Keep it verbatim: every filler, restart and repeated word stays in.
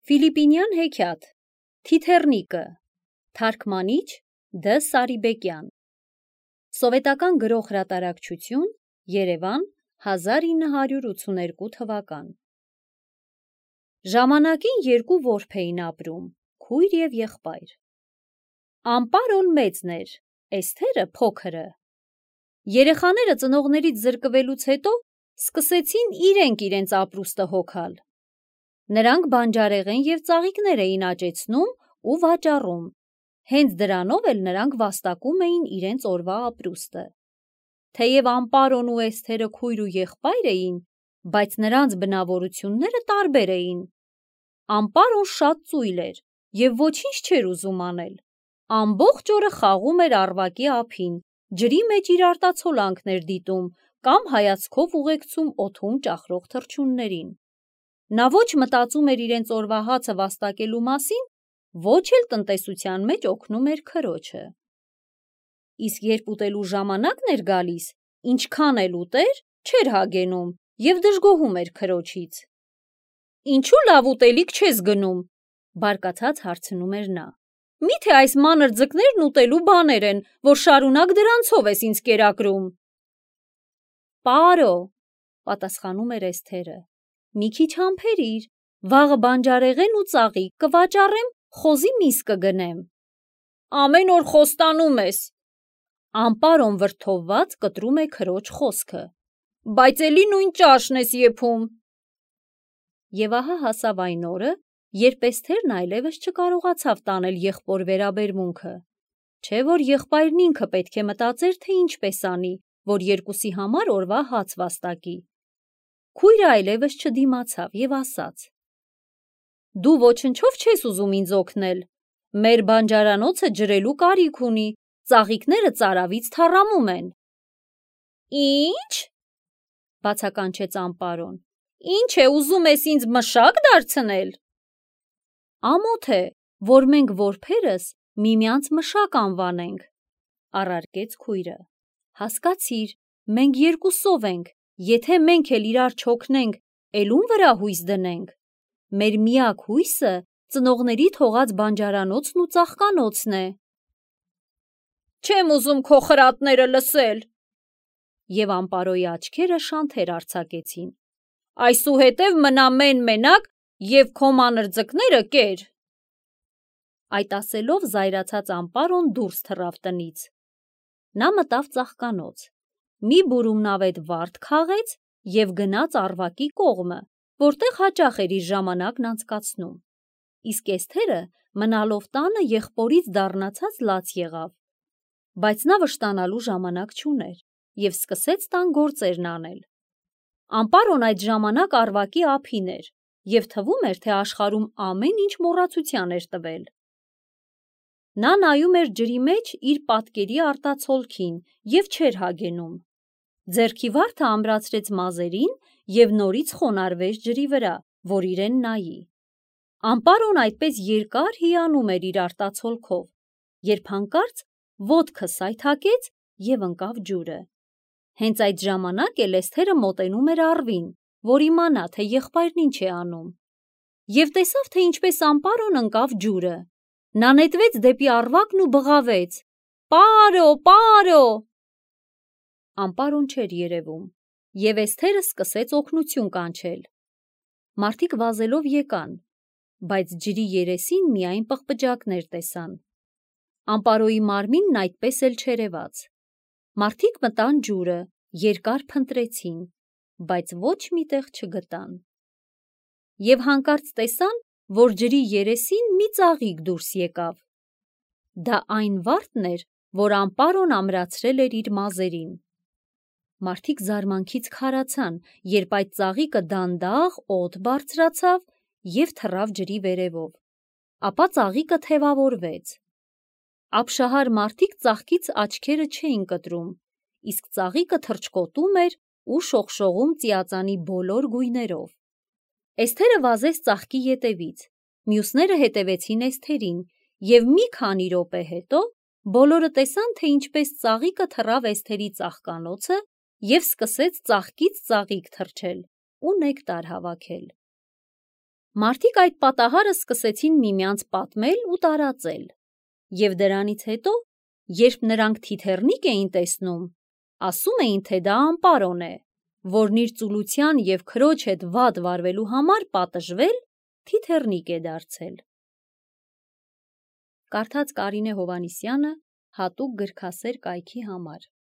Ֆիլիպինյան հեքիաթ, Թիթեռնիկը, թարգմանիչ Դ. Սարիբեկյան, Սովետական գրող հրատարակչություն, Երևան, հազար ինը հարյուր ութսուներկու թվական։ Ժամանակին երկու որբ էին ապրում, քույր և եղբայր։ Ամպարոն մեծն էր, Էսթերը փոքրը։ Երեխաները ծնողներից զրկվելուց հետո սկսեցին իրենք իրենց ապրուստը հոգալ։ Նրանք բանջարեղեն և ծաղիկներ էին աճեցնում ու վաճառում, հենց դրանով էլ նրանք վաստակում էին իրենց օրվա ապրուստը։ Թեև Ամպարոն ու Էսթերը քույր ու եղբայր էին, բայց նրանց բնավորությունները տարբեր էին։ Ամպարոն շատ ծույլ էր և ոչինչ չէր ուզում անել։ Ամբողջ օրը խաղում էր առվակի ափին, ջրի մեջ իր արտացոլանքն էր դիտում կամ հայացքով ուղեկցում օդում ճախրող թռչուններին։ Նա ոչ մտածում էր իրենց օրվա հացը վաստակելու մասին, ոչ էլ տնտեսության մեջ օգնում էր քրոջը։ Իսկ երբ ուտելու ժամանակն էր գալիս, ինչքան էլ ուտեր, չէր հագենում և դժգոհում էր քրոջից։ «Ինչու լավ ուտելիք չես գնում», բարկացած հարցնում էր նա։ «Միթե այս մանր ձկներն ուտելու բաներ են, որ շարունակ դրանցով ես ինձ կերակրում»։ «Պարո», պատասխանում էր Էսթերը, «մի քիչ համբերիր, վաղը բանջարեղեն ու ծաղիկ կվաճառեմ, խոզի միս կգնեմ»։ «Ամեն օր խոստանում ես», Ամպարոն վրդովված կտրում է քրոջ խոսքը, «բայց էլի նույն ճաշն ես եփում»։ Եվ ահա հասավ այն օրը, երբ Էսթերն այլևս չկարողացավ տանել եղբոր վերաբերմունքը, չէ որ եղբայրն ինքը պետք է մտածեր, թե ինչպես անի, որ երկուսի համար օրվա հաց վաստակի։ Քույրը այլևս չդիմացավ և ասաց. «Դու ոչնչով չես ուզում ինձ օգնել, մեր բանջարանոցը ջրելու կարիք ունի, ծաղիկները ծարավից թառամում են»։ «Ի՞նչ», բացականչեց Ամպարոն, «ինչ է, ուզում ես ինձ մշա՞կ դարձնել»։ «Ամոթ է, որ մենք որբերս միմյանց մշակ անվանենք», առարկեց քույրը։ «Հասկացիր, մենք երկուսով ենք, եթե մենք էլ իրար չօգնենք, էլ ում վրա հույս դնենք։ Մեր միակ հույսը ծնողների թողած բանջարանոցն ու ծաղկանոցն է»։ «Չեմ ուզում քո խրատները լսել», և Ամպարոյի աչքերը շանթեր արձակեցին։ «Այսուհետև մնա մեն-մենակ և քո մանր ձկները կեր»։ Այդ ասելով զայրացած Ամպարոն դուրս թռավ տնից։ Նա մտավ ծաղկանոց, մի բուրումնավետ վարդ քաղեց և գնաց առվակի կողմը, որտեղ հաճախ էր իր ժամանակն անցկացնում։ Իսկ Էսթերը մնալով տանը եղբորից դառնացած լաց եղավ։ Բայց նա վշտանալու ժամանակ չուներ և սկսեց տան գործերն անել։ Ամպարոն այդ ժամանակ առվակի ափին էր և թվում էր, թե աշխարհում ամեն ինչ մոռացության էր տվել։ Նա նայում էր ջրի մեջ իր պատկերի արտացոլքին և չէր հագենում։ Ձեռքի վարդը ամրացրեց մազերին և նորից խոնարհվեց ջրի վրա, որ իրեն նայի։ Ամպարոն այդպես երկար հիանում էր իր արտացոլքով, երբ հանկարծ ոտքը սայթաքեց և ընկավ ջուրը։ Հենց այդ ժամանակ էլ Էսթերը մոտենում էր առվին, որ իմանա, թե եղբայրն ինչ է անում, և տեսավ, թե ինչպես Ամպարոն ընկավ ջուրը։ Նա նետվեց դեպի առվակն ու բղավեց. «Պարո, պարո»։ Ամպարոն չէր երևում, և Էսթերը սկսեց օգնություն կանչել։ Մարդիկ վազելով եկան, բայց ջրի երեսին միայն պղպջակներ տեսան։ Ամպարոյի մարմինն այդպես էլ չերևաց։ Մարդիկ մտան ջուրը, երկար փնտրեցին, բայց ոչ մի տեղ չգտան։ Եվ հանկարծ տեսան, որ ջրի երեսին մի ծաղիկ դուրս եկավ։ Դա այն վարդն էր, որ Ամպարոն ամրացրել էր իր մազերին։ Մարդիկ զարմանքից քարացան, երբ այդ ծաղիկը դանդաղ օդ բարձրացավ և թռավ ջրի վերևով, ապա ծաղիկը թևավորվեց։ Ապշահար մարդիկ ծաղկից աչքերը չէին կտրում, իսկ ծաղիկը թռչկոտում էր ու շողշողում ծիածանի բոլոր գույներով։ Էսթերը վազեց ծաղկի ետևից, մյուսները հետևեցին Էսթերին, և մի քանի րոպե հետո բոլորը տեսան, թե ինչպես ծաղիկը թռավ Էսթերի ծաղկանոցը և սկսեց ծաղկից ծաղիկ թռչել ու նեկտար հավաքել։ Մարդիկ այդ պատահարը սկսեցին միմյանց պատմել ու տարածել, և դրանից հետո, երբ նրանք թիթեռնիկ էին տեսնում, ասում էին, թե դա անպարոն է, որն իր ծուլության և քրոջ հետ վատ վարվելու համար պատժվել, թիթեռնիկ է դարձել։ Կարդաց Կարինե Հովհաննիսյանը հատուկ գրքասեր կայքի համար։